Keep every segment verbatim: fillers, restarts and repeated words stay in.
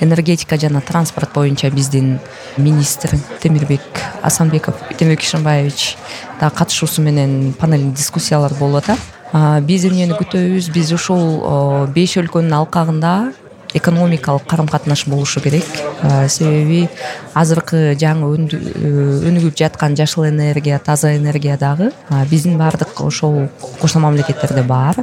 энергетика жана транспорт боюнча биздин министр Темирбек Асанбеков Темирбек Ишимбаевич да катышуусу менен панель дискуссиялар болуп атат. Биз эмнени күтөбүз? Биз ушул беш өлкөнүн алкагында экономикалык карым-катнаш болушу керек. Себеби азыркы жаңы өнүгүп жаткан жашыл энергия, таза энергия дагы биздин бардык ошол кошмо мамлекеттерде бар.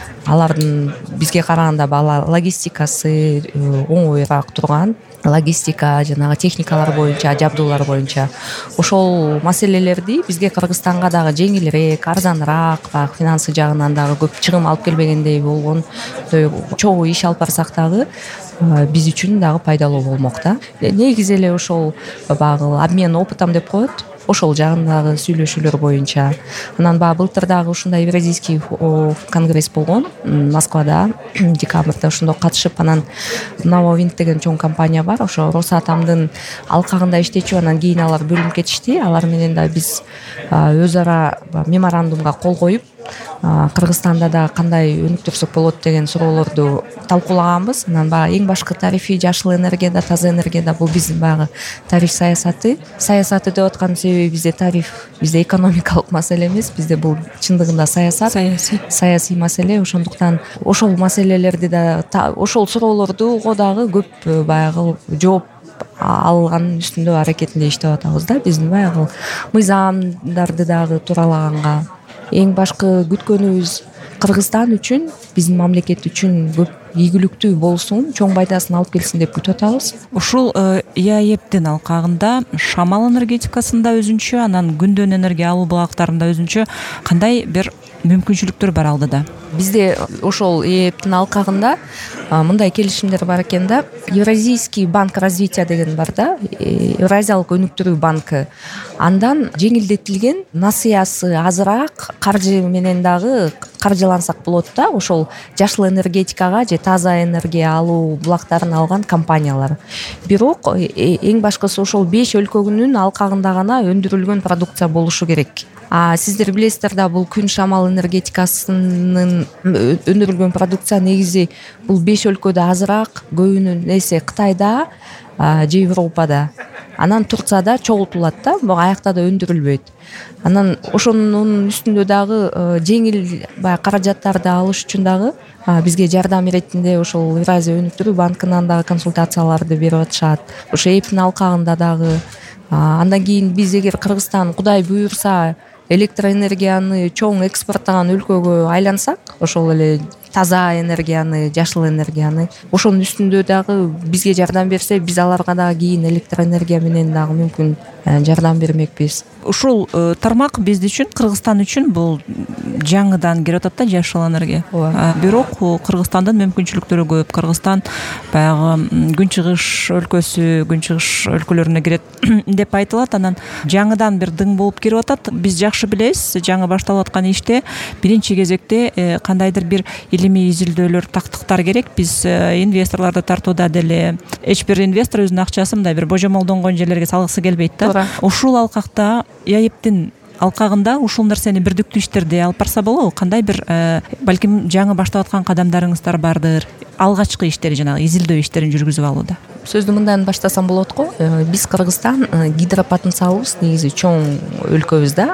Алардын бизге караганда логистикасы оңоюраак турган. Логистика жанагы техникалар боюнча, жабдуулар боюнча ошол маселелерди бизге Кыргызстанга дагы жеңилирээк, арзаныраак, финансы жагынан дагы көп чыгым алып келбегендей болгон чогуу иш алып барсак дагы биз үчүн дагы пайдалуу болмок да. Негизи эле ошол багы обмен опытом деп коет. Ошол жагындагы сүйлөшүүлөр боюнча. Анан баягы былтыр дагы ушундай Евразийский конгресс болгон Москвада, декабрда ошондо катышып, анан Нововинд деген чоң компания бар, ошо Росатомдун алкагында иштечү, анан кийин алар бөлүнүп кетишти. Алар менен да биз өз ара меморандумга кол коюп, Кыргызстанда да кандай өнүктүрсөк болот деген суроолорду талкуулаганбыз. Анан баягы эң башкы тарифи жашыл энергияда, таза энергияда бул биздин баягы тариф саясаты. Саясаты деп аткан себеби бизде тариф, бизде экономикалык маселе эмес, бизде бул чындыгында саясат, саясий саясий маселе. Ошондуктан ошол маселелерди да, ошол суроолорду дагы көп баягы жооп алганын үстүндө аракетинде иштеп атабыз да. Биздин баягы мыйзамдарды дагы туралаганга эң башкы күткөнүбүз Кыргызстан үчүн, биздин мамлекет үчүн көп ийгиликтүү болсун, чоң пайдасын алып келсин деп күтүп атабыз. Ушул ИАЭПтин алкагында шамал энергетикасында өзүнчө, анан күндөн энергия алуу булактарында өзүнчө кандай бир мүмкүнчүлүктөр бар алдыда? Бизде ошол ИАЭПтин алкагында мындай келишимдер бар экен да. Евразийский банк развития деген бар да, Евразиялык өнүктүрүү банкы. Андан жеңилдетилген насыясы азыраак каржы менен дагы каржылансак болот да, ошол жашыл энергетикага же таза энергия алуу булактарын алган компаниялар. Бирок эң башкысы ошол беш өлкөнүн алкагында гана өндүрүлгөн продукция болушу керек. А сиздер билесиздер да, бул күн шамал энергетикасынын өндүрүлгөн продукция негизи бул беш өлкөдө азыраак, көбүнүн эсе Кытайда же Европада, анан Турцияда чогултулат да, бирок аякта да өндүрүлбөйт. Анан ошонун үстүндө дагы жеңил баягы каражаттарды алыш үчүн дагы бизге жардам иретинде ошол Евразия өнүктүрүү банкынан дагы консультацияларды берип атышат. Ошо ИАЭПтин алкагында дагы. Андан кийин биз эгер Кыргызстан Кудай буйрса электроэнергияны чоң экспорттаган өлкөгө айлансак, ошол эле таза энергияны, жашыл энергияны, ошонун үстүндө дагы бизге жардам берсе, биз аларга дагы кийин электроэнергия менен дагы мүмкүн жардам бермекпиз. Ушул тармак биз үчүн, Кыргызстан үчүн бул жаңыдан келип атат да, жашыл энергия. Бирок Кыргызстандын мүмкүнчүлүктөрү көп. Кыргызстан баягы күнчыгыш өлкөсү, күнчыгыш өлкөлөрүнө кирет деп айтылат. Анан жаңыдан бир дың болуп кирип атат. Биз жакшы билебиз, жаңы башталып аткан иште биринчи кезекте кандайдыр бир илимий изилдөөлөр, тактыктар керек. Биз инвесторлорду тартууда деле эч бир инвестор өзүнүн акчасын мындай бир божомолдонгон жерлерге салгысы келбейт да. Ушул алкакта ИАЭПтин алкагында ушул нерсени бирдиктүү иштерди алып барса болобу? Кандай бир балким жаңы баштап аткан кадамдарыңыздар бардыр? Алгачкы иштери, жанагы изилдөө иштерин жүргүзүп алууда. Сөздү мындан баштасам болот го. Биз Кыргызстан гидропотенциалыбыз негизи чоң өлкөбүз да.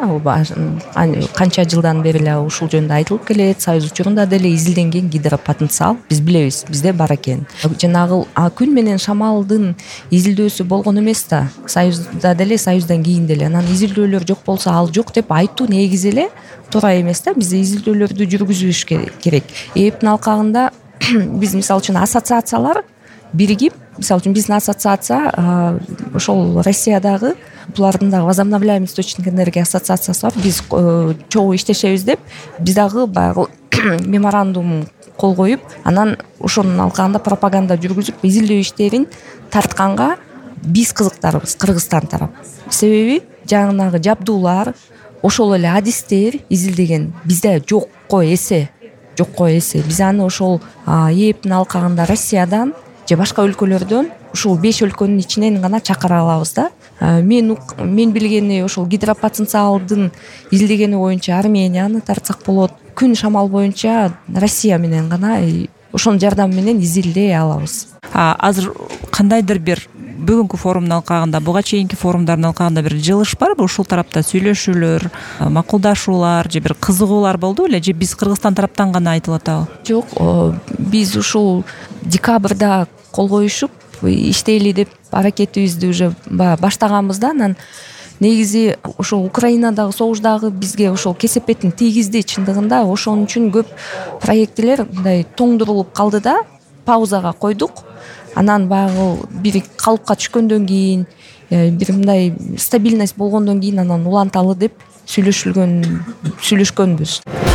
Канча жылдан бери эле ушул жөнүндө айтылып келет. Союз учурунда деле изилденген гидропотенциал биз билебиз, бизде бар экен. Жанагы күн менен шамалдын изилдөөсү болгон эмес да. Союзда деле, Союздан кийин деле. Анан изилдөөлөр жок болсо ал жок деп айтуу негизи эле туура эмес да. Бизде изилдөөлөрдү жүргүзүш керек. ИАЭПтин алкагында биз мисалы үчүн ассоциациялар биригип, мисалы үчүн биздин ассоциация ошол Россиядагы булардын дагы возобновляемый источник энергия ассоциациясы бар. Биз чогуу иштешебиз деп биз дагы баягы меморандум кол коюп, анан ошонун алкагында пропаганда жүргүзүп, изилдөө иштерин тартканга биз кызыктарбыз, Кыргызстан тарап. Себеби жаңынагы жабдуулар, ошол эле адистер изилдеген бизде жокко эсе, жокко эсе. Биз аны ошол ИАЭПтин алкагында Россиядан же башка өлкөлөрдөн ушул беш өлкөнүн ичинен гана чакыра алабыз да. Мен мен билгени ошол гидропотенциалдын изилдегени боюнча Арменияны тартсак болот. Күн шамал боюнча Россия менен гана ошонун жардамы менен изилдей алабыз. азыр кандайдыр бир бүгүнкү форумдун алкагында, буга чейинки форумдардын алкагында бир жылыш барбы? Ушул тарапта сүйлөшүүлөр, макулдашуулар же бир кызыгуулар болду беле, же биз Кыргызстан тараптан гана айтылып атабы? Жок, биз ушул декабрда кол коюшуп иштейли деп аракетибизди уже баштаганбыз да. Анан негизи ошол Украинадагы согуш дагы бизге ошол кесепетин тийгизди чындыгында. Ошон үчүн көп проектилер мындай тоңдурулуп калды да, паузага койдук. Анан баягы бир калыпка түшкөндөн кийин, бир мындай стабильность болгондон кийин анан уланталы деп сүйлөшүлгөн сүйлөшкөнбүз.